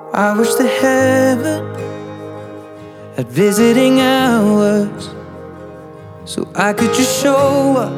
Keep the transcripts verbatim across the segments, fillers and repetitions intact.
I wish that heaven had visiting hours, so I could just show up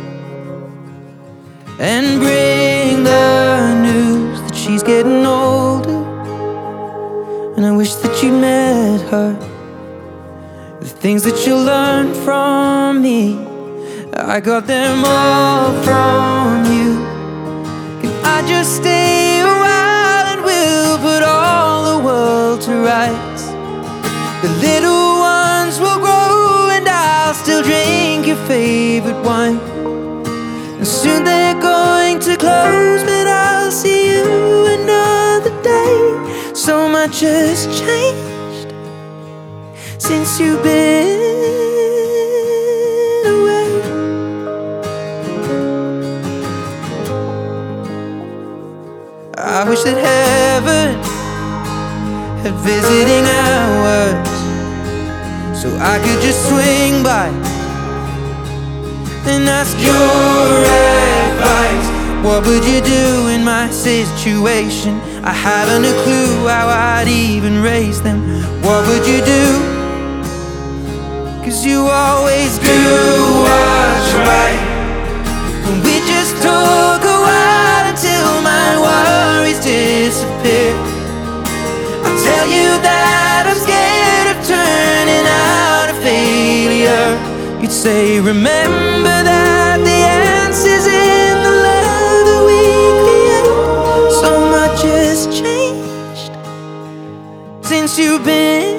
and bring the news that she's getting older. And I wish that you met her. The things that you learned from me, I got them all from you. Can I just stay a while and we'll put all the world to rights? The little ones will grow and I'll still drink your favorite wine. And soon they're going to close, but I'll see you another day. So much has changed since you've been away. I wish that heaven had visiting hours, so I could just swing by and ask your advice. What would you do in my situation? I haven't a clue how I'd even raise them. What would you do? Cause you always do what's right. And we just took a while until my worries disappear. I'll tell you that I'm scared of turning out a failure. You'd say, remember that the answer's in the love that we create. So much has changed since you've been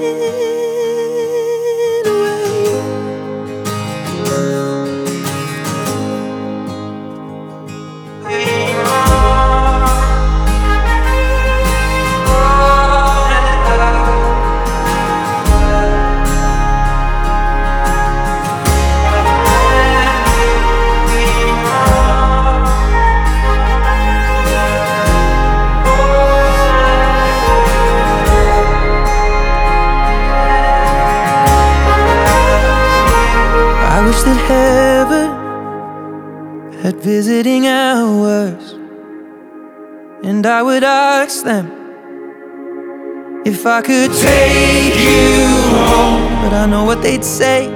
that heaven had visiting hours, and I would ask them if I could take you home. But I know what they'd say,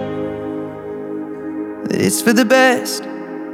that it's for the best.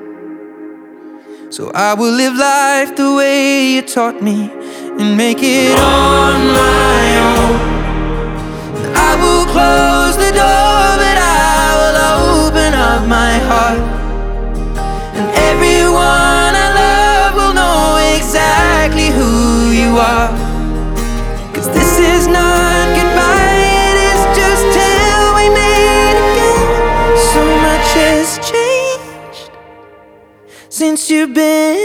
So I will live life the way you taught me and make it on my own. I will close the door, but I will open up my heart, and everyone I love will know exactly who you are. Cause this is not goodbye, it is just till we meet again. So much has changed since you've been